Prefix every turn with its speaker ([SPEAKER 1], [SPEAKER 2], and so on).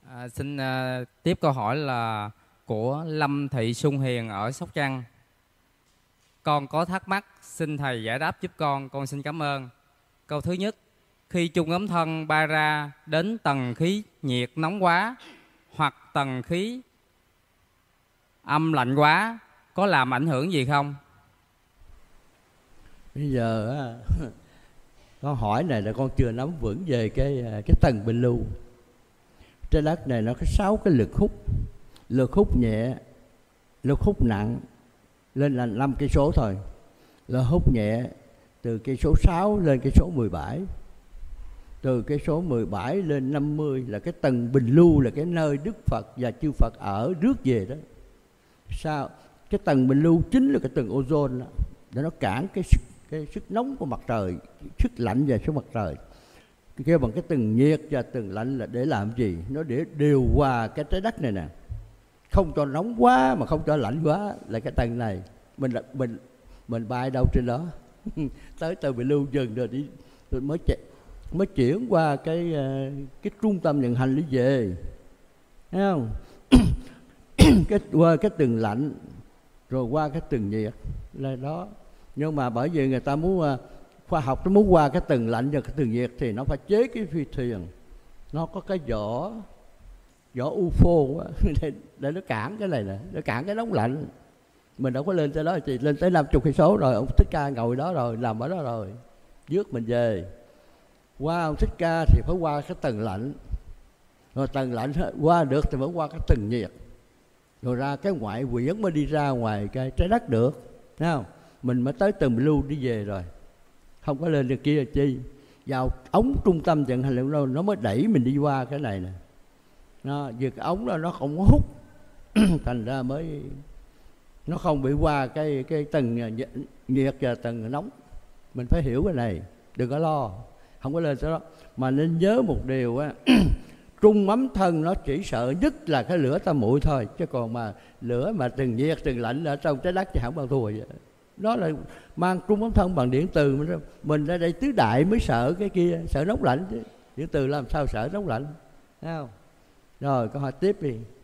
[SPEAKER 1] Xin tiếp câu hỏi là của Lâm Thị Xuân Hiền ở Sóc Trăng. Con có thắc mắc, xin thầy giải đáp giúp con xin cảm ơn. Câu thứ nhất, khi chung ấm thân bay ra đến tầng khí nhiệt nóng quá hoặc tầng khí âm lạnh quá có làm ảnh hưởng gì không?
[SPEAKER 2] Bây giờ con hỏi này là con chưa nắm vững về cái tầng bình lưu. Trái đất này nó có 6 cái lực hút. Lực hút nhẹ, lực hút nặng lên là 5 cây số thôi. Lực hút nhẹ từ cây số 6 lên cây số 17. Từ cây số 17 lên 50 là cái tầng bình lưu, là cái nơi Đức Phật và chư Phật ở rước về đó. Sao? Cái tầng bình lưu chính là cái tầng ozone đó, để nó cản cái sức nóng của mặt trời, sức lạnh về xuống mặt trời. Kêu bằng cái tầng nhiệt và tầng lạnh là để làm gì? Nó để điều hòa cái trái đất này nè, không cho nóng quá mà không cho lạnh quá. Là cái tầng này mình bay đâu trên đó tới tầng bình lưu dừng rồi đi, rồi mới chuyển qua cái trung tâm vận hành đi về, thấy không? Qua cái tầng lạnh rồi qua cái tầng nhiệt là đó. Nhưng mà bởi vì người ta muốn khoa học nó muốn qua cái tầng lạnh và cái tầng nhiệt thì nó phải chế cái phi thuyền, nó có cái vỏ UFO để nó cản cái này nè, nó cản cái nóng lạnh. Mình đâu có lên tới đó, thì lên tới 50 cây số rồi, ông Thích Ca ngồi đó rồi, nằm ở đó rồi, rước mình về. Qua ông Thích Ca thì phải qua cái tầng lạnh, rồi tầng lạnh qua được thì mới qua cái tầng nhiệt, rồi ra cái ngoại quyển mới đi ra ngoài cái trái đất được, thấy không? Mình mới tới tầng lưu đi về rồi, không có lên được kia chi. Vào ống trung tâm vận hành lượng đâu nó mới đẩy mình đi qua cái này nè. Vì cái ống đó nó không có hút thành ra mới nó không bị qua cái tầng nhiệt và tầng nóng. Mình phải hiểu cái này, đừng có lo, không có lên tới đó. Mà nên nhớ một điều á, trung ấm thân nó chỉ sợ nhất là cái lửa tam muội thôi, chứ còn mà lửa mà từng nhiệt từng lạnh ở trong trái đất thì không bao thua vậy. Đó là mang trung ấm thân bằng điện từ. Mình ra đây tứ đại mới sợ cái kia, sợ nóng lạnh chứ điện từ làm sao sợ nóng lạnh, thấy không? Rồi câu hỏi tiếp đi.